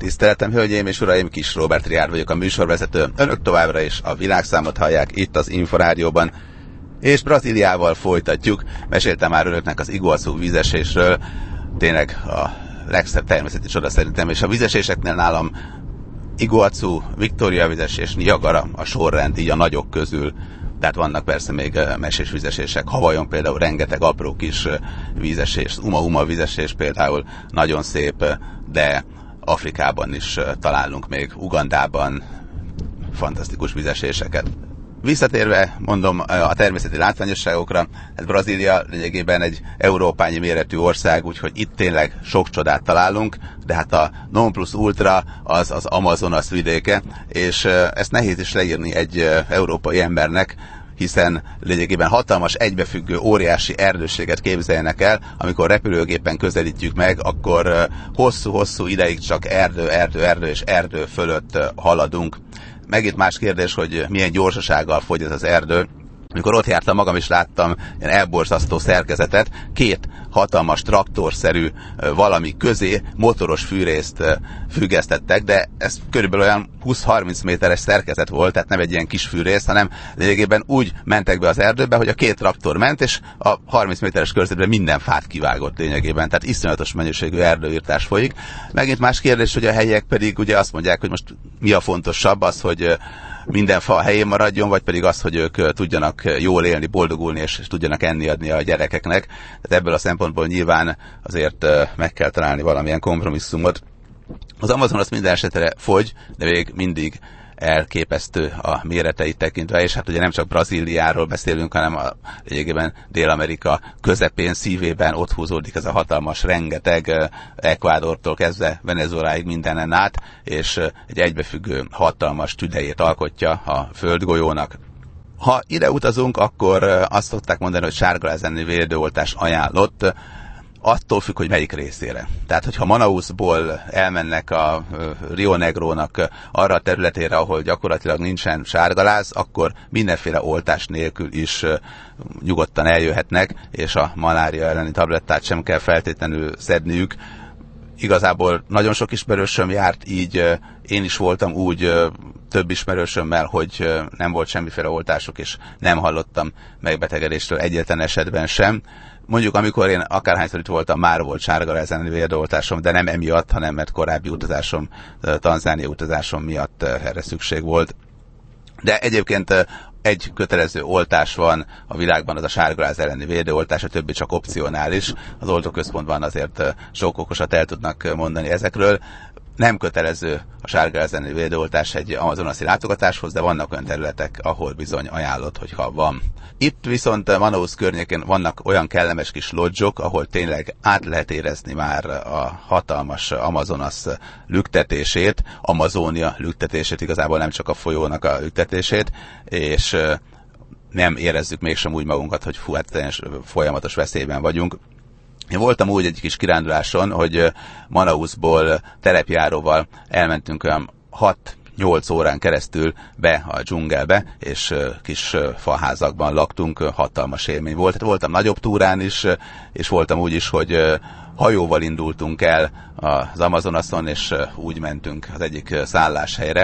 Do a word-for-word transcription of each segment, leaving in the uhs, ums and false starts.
Tiszteletem, hölgyeim és uraim, Kis Róbert Riárd vagyok, a műsorvezető. Önök továbbra is a világszámot hallják itt az Inforádióban. És Brazíliával folytatjuk. Meséltem már önöknek az Iguaçu vízesésről. Tényleg a legszebb természeti csoda szerintem, és a vízeséseknél nálam Iguaçu, Victoria vízesés, Niagara a sorrend, így a nagyok közül. Tehát vannak persze még mesés vízesések. Havajon például rengeteg apró kis vízesés, Uma-Uma vízesés például nagyon szép, de Afrikában is találunk még, Ugandában fantasztikus vízeséseket. Visszatérve, mondom, a természeti látványosságokra, hát Brazília lényegében egy európányi méretű ország, úgyhogy itt tényleg sok csodát találunk, de hát a non plus ultra az az Amazonas vidéke, és ezt nehéz is leírni egy európai embernek, hiszen lényegében hatalmas, egybefüggő, óriási erdőséget képzeljenek el, amikor repülőgépen közelítjük meg, akkor hosszú-hosszú ideig csak erdő, erdő, erdő és erdő fölött haladunk. Megint más kérdés, hogy milyen gyorsasággal fogy ez az erdő. Amikor ott jártam, magam is láttam ilyen elborzasztó szerkezetet, két hatalmas traktorszerű valami közé motoros fűrészt függesztettek, de ez körülbelül olyan húsz-harminc méteres szerkezet volt, tehát nem egy ilyen kis fűrész, hanem lényegében úgy mentek be az erdőbe, hogy a két traktor ment, és a harminc méteres körzetben minden fát kivágott lényegében, tehát iszonyatos mennyiségű erdőirtás folyik. Megint más kérdés, hogy a helyiek pedig ugye azt mondják, hogy most mi a fontosabb, az, hogy minden fa a helyén maradjon, vagy pedig az, hogy ők tudjanak jól élni, boldogulni, és tudjanak enni adni a gyerekeknek. Tehát ebből a szempontból nyilván azért meg kell találni valamilyen kompromisszumot. Az Amazonas minden esetre fogy, de még mindig elképesztő a méreteit tekintve, és hát ugye nem csak Brazíliáról beszélünk, hanem a lényegében Dél-Amerika közepén, szívében ott húzódik ez a hatalmas rengeteg, Ecuadortól kezdve Venezueláig mindenen át, és egy egybefüggő hatalmas tüdejét alkotja a földgolyónak. Ha ide utazunk, akkor azt szokták mondani, hogy sárgaláz elleni védőoltás ajánlott, attól függ, hogy melyik részére. Tehát, hogyha Manausból elmennek a Rio Negrónak arra a területére, ahol gyakorlatilag nincsen sárgaláz, akkor mindenféle oltás nélkül is nyugodtan eljöhetnek, és a malária elleni tablettát sem kell feltétlenül szedniük. Igazából nagyon sok ismerősöm járt így, én is voltam úgy több ismerősömmel, hogy nem volt semmiféle oltások, és nem hallottam megbetegedéstől egyetlen esetben sem. Mondjuk, amikor én akárhányszor itt voltam, már volt sárgaláz elleni védőoltásom, de nem emiatt, hanem mert korábbi utazásom, Tanzánia utazásom miatt erre szükség volt. De egyébként egy kötelező oltás van a világban, az a sárgaláz elleni védőoltás, a többi csak opcionális. Az oltóközpontban azért sok okosat el tudnak mondani ezekről. Nem kötelező a sárgaláz elleni védőoltás egy amazonasi látogatáshoz, de vannak olyan területek, ahol bizony ajánlott, hogyha van. Itt viszont Manaus környékén vannak olyan kellemes kis lodzsok, ahol tényleg át lehet érezni már a hatalmas Amazonas lüktetését, Amazónia lüktetését, igazából nem csak a folyónak a lüktetését, és nem érezzük mégsem úgy magunkat, hogy fú, hát folyamatos veszélyben vagyunk. Én voltam úgy egy kis kiránduláson, hogy Manausból terepjáróval elmentünk olyan hat-nyolc órán keresztül be a dzsungelbe, és kis faházakban laktunk, hatalmas élmény volt. Hát voltam nagyobb túrán is, és voltam úgy is, hogy hajóval indultunk el az Amazonason, és úgy mentünk az egyik szálláshelyre.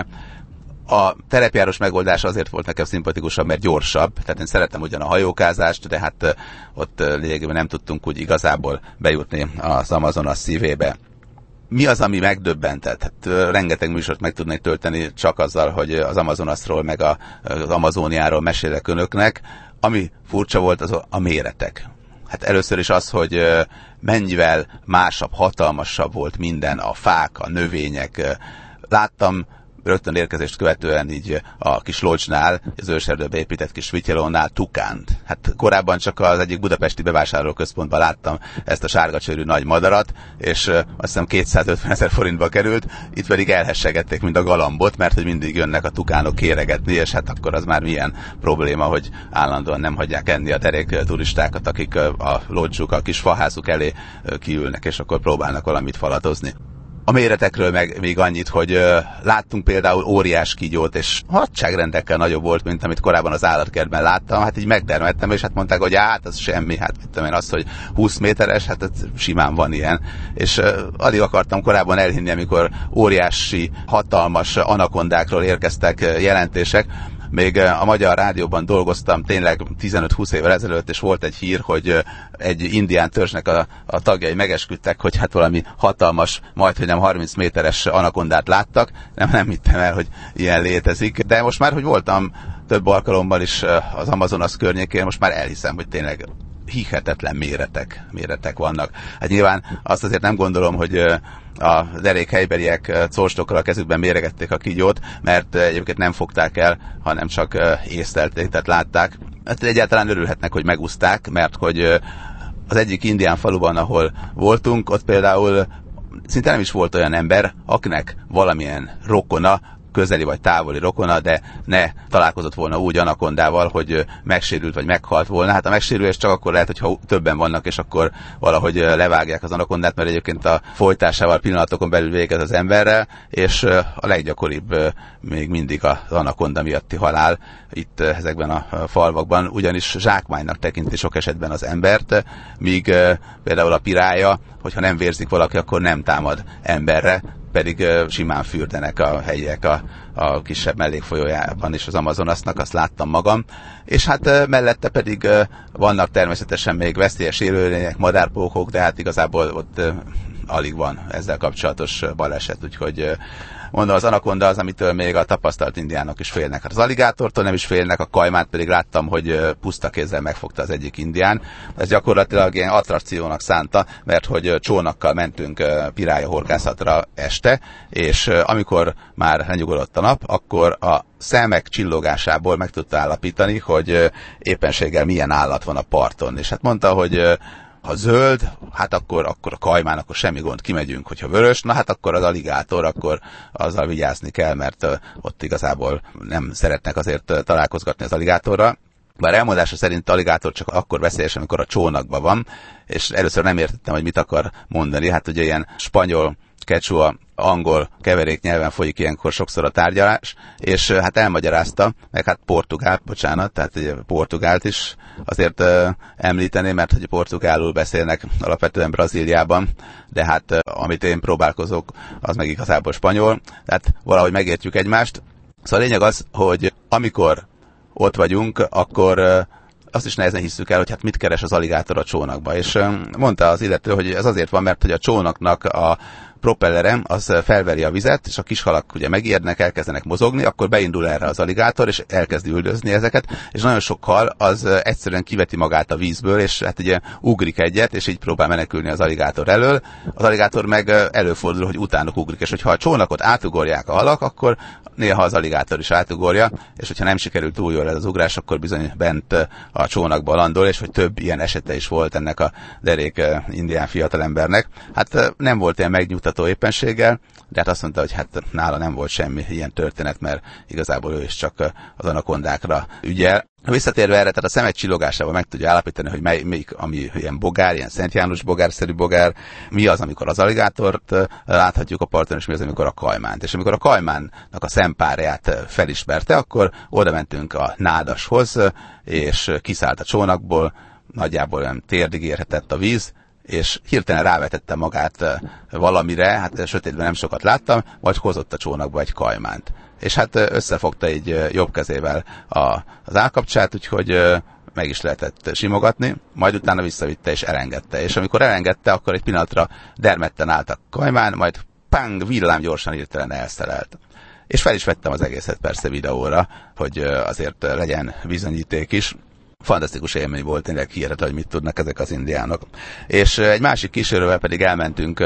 A terepjárós megoldás azért volt nekem szimpatikusabb, mert gyorsabb, tehát én szerettem ugyan a hajókázást, de hát ott lényegében nem tudtunk úgy igazából bejutni az Amazonas szívébe. Mi az, ami megdöbbentett? Hát, rengeteg műsort meg tudnék tölteni csak azzal, hogy az Amazonasról meg a, az Amazóniáról mesélek önöknek. Ami furcsa volt, az a méretek. Hát először is az, hogy mennyivel másabb, hatalmasabb volt minden, a fák, a növények. Láttam rögtön érkezést követően így a kis lodzsnál, az őserdőbe épített kis vityelónál tukánt. Hát korábban csak az egyik budapesti bevásárlóközpontban láttam ezt a sárgacsőrű nagy madarat, és azt hiszem kétszázötven ezer forintba került, itt pedig elhessegették, mint a galambot, mert hogy mindig jönnek a tukánok kéregetni, és hát akkor az már milyen probléma, hogy állandóan nem hagyják enni a derék turistákat, akik a lodzsuk, a kis faházuk elé kiülnek, és akkor próbálnak valamit falatozni. A méretekről meg még annyit, hogy uh, láttunk például óriás kígyót, és hadságrendekkel nagyobb volt, mint amit korábban az állatkertben láttam. Hát így megdermettem, és hát mondták, hogy hát az semmi, hát mit tudom én azt, hogy húsz méteres, hát ez simán van ilyen. És uh, addig akartam korábban elhinni, amikor óriási, hatalmas anakondákról érkeztek uh, jelentések. Még a Magyar Rádióban dolgoztam tényleg tizenöt-húsz évvel ezelőtt, és volt egy hír, hogy egy indián törzsnek a, a tagjai megesküdtek, hogy hát valami hatalmas, majdhogy nem harminc méteres anakondát láttak. Nem, nem hittem el, hogy ilyen létezik. De most már, hogy voltam több alkalommal is az Amazonas környékén, most már elhiszem, hogy tényleg hihetetlen méretek, méretek vannak. Hát nyilván azt azért nem gondolom, hogy a derék helybeliek colstokkal a kezükben méregették a kígyót, mert egyébként nem fogták el, hanem csak észlelték, tehát látták. Hát egyáltalán örülhetnek, hogy megúszták, mert hogy az egyik indián faluban, ahol voltunk, ott például szinte nem is volt olyan ember, akinek valamilyen rokona, közeli vagy távoli rokona, de ne találkozott volna úgy anakondával, hogy megsérült vagy meghalt volna. Hát a megsérülés csak akkor lehet, hogyha többen vannak, és akkor valahogy levágják az anakondát, mert egyébként a folytásával pillanatokon belül végez az emberrel, és a leggyakoribb még mindig az anakonda miatti halál itt ezekben a falvakban, ugyanis zsákmánynak tekinti sok esetben az embert, míg például a pirája, hogyha nem vérzik valaki, akkor nem támad emberre, pedig uh, simán fürdenek a helyiek a, a kisebb mellékfolyójában is az Amazonasnak, azt láttam magam. És hát uh, mellette pedig uh, vannak természetesen még veszélyes élőlények, madárpókok, de hát igazából ott uh, alig van ezzel kapcsolatos baleset, úgyhogy uh, mondom, az anakonda az, amitől még a tapasztalt indiánok is félnek. Hát az aligátortól nem is félnek, a kajmát pedig láttam, hogy puszta kézzel megfogta az egyik indián. Ez gyakorlatilag ilyen attrakciónak szánta, mert hogy csónakkal mentünk pirálya horgászatra este, és amikor már lenyugodott a nap, akkor a szemek csillogásából meg tudta állapítani, hogy éppenséggel milyen állat van a parton. És hát mondta, hogy ha zöld, hát akkor, akkor a kajmán, akkor semmi gond, kimegyünk. Hogyha vörös, na hát akkor az aligátor, akkor azzal vigyázni kell, mert ott igazából nem szeretnek azért találkozgatni az aligátorral. Bár elmondása szerint aligátor csak akkor veszélyes, amikor a csónakban van, és először nem értettem, hogy mit akar mondani. Hát ugye ilyen spanyol, quechua, angol keverék nyelven folyik ilyenkor sokszor a tárgyalás, és hát elmagyarázta, meg hát portugál, bocsánat, tehát ugye portugált is azért uh, említeni, mert hogy portugálul beszélnek alapvetően Brazíliában, de hát uh, amit én próbálkozok, az meg igazából spanyol, tehát valahogy megértjük egymást. Szóval a lényeg az, hogy amikor ott vagyunk, akkor uh, azt is nehezen hisszük el, hogy hát mit keres az aligátor a csónakba. És uh, mondta az illető, hogy ez azért van, mert hogy a csónaknak a propellerem az felveri a vizet, és a kis halak ugye megijednek, elkezdenek mozogni, akkor beindul erre az aligátor, és elkezdi üldözni ezeket, és nagyon sok hal az egyszerűen kiveti magát a vízből, és hát ugye ugrik egyet, és így próbál menekülni az aligátor elől. Az aligátor meg előfordul, hogy utánuk ugrik, és hogyha a csónakot átugorják a halak, akkor néha az aligátor is átugorja, és hogyha nem sikerült túl jól ez az ugrás, akkor bizony bent a csónakba landol, és hogy több ilyen esete is volt ennek a derék indián fiatalembernek. Hát nem volt ilyen megnyugtató éppenséggel, de hát azt mondta, hogy hát nála nem volt semmi ilyen történet, mert igazából ő is csak az anakondákra ügyel. Visszatérve erre, tehát a szemek csillogásával meg tudja állapítani, hogy mely, melyik, ami ilyen bogár, ilyen Szent János bogárszerű bogár, mi az, amikor az aligátort láthatjuk a parton, és mi az, amikor a kajmánt. És amikor a kajmánnak a szempárját felismerte, akkor oda mentünk a nádashoz, és kiszállt a csónakból, nagyjából olyan térdig érhetett a víz, és hirtelen rávetette magát valamire, hát sötétben nem sokat láttam, vagy hozott a csónakba egy kajmánt. És hát összefogta így jobb kezével a, az állkapcsát, úgyhogy meg is lehetett simogatni, majd utána visszavitte és elengedte. És amikor elengedte, akkor egy pillanatra dermedten állt a kajmán, majd pang, villám gyorsan hirtelen elszelelt. És fel is vettem az egészet persze videóra, hogy azért legyen bizonyíték is. Fantasztikus élmény volt, tényleg hihetetlen, hogy mit tudnak ezek az indiánok. És egy másik kísérővel pedig elmentünk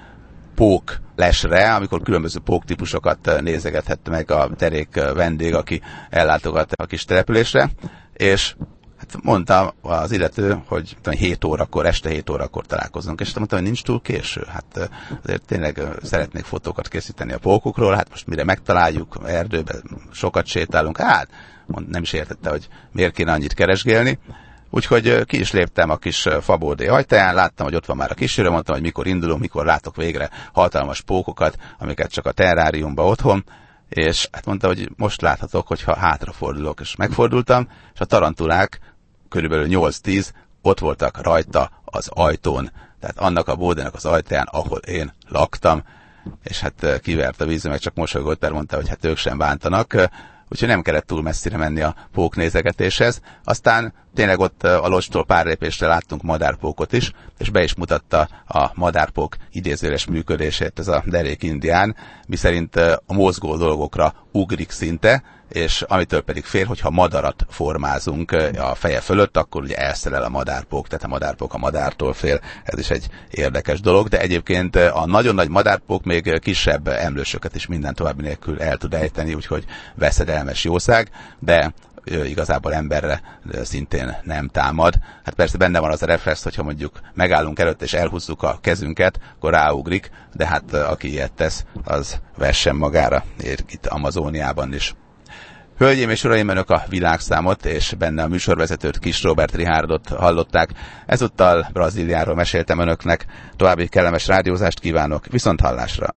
pók lesre, amikor különböző póktípusokat nézegethette meg a derék vendég, aki ellátogat a kis településre, és hát mondta az illető, hogy tudom, hét órakor, este hét órakor találkozunk, és mondtam, hogy nincs túl késő. Hát azért tényleg szeretnék fotókat készíteni a pókokról, hát most mire megtaláljuk, erdőben sokat sétálunk, hát nem is értette, hogy miért kéne annyit keresgélni. Úgyhogy ki is léptem a kis fabódé ajtaján, láttam, hogy ott van már a kísérő, mondtam, hogy mikor indulunk, mikor látok végre hatalmas pókokat, amiket csak a terráriumban otthon, és hát mondta, hogy most láthatok, hogyha hátrafordulok, és megfordultam, és a tarantulák körülbelül nyolc-tíz ott voltak rajta az ajtón, tehát annak a bódénak az ajtaján, ahol én laktam, és hát kivert a vízbe, meg csak mosolygott, mert mondta, hogy hát ők sem bántanak, úgyhogy nem kellett túl messzire menni a póknézegetéshez. Aztán tényleg ott a locstól pár lépésre láttunk madárpókot is, és be is mutatta a madárpók idézőjeles működését ez a derék indián, miszerint a mozgó dolgokra ugrik szinte, és amitől pedig fél, hogyha madarat formázunk a feje fölött, akkor ugye elszelel a madárpók, tehát a madárpók a madártól fél. Ez is egy érdekes dolog, de egyébként a nagyon nagy madárpók még kisebb emlősöket is minden további nélkül el tud ejteni, úgyhogy veszedelmes jószág, de igazából emberre szintén nem támad. Hát persze benne van az a reflex, hogyha mondjuk megállunk előtt és elhúzzuk a kezünket, akkor ráugrik, de hát aki ilyet tesz, az vessen magára itt Amazóniában is. Hölgyeim és uraim, önök a világszámot és benne a műsorvezetőt, Kis Róbert Richárdot hallották. Ezúttal Brazíliáról meséltem önöknek. További kellemes rádiózást kívánok, viszont hallásra!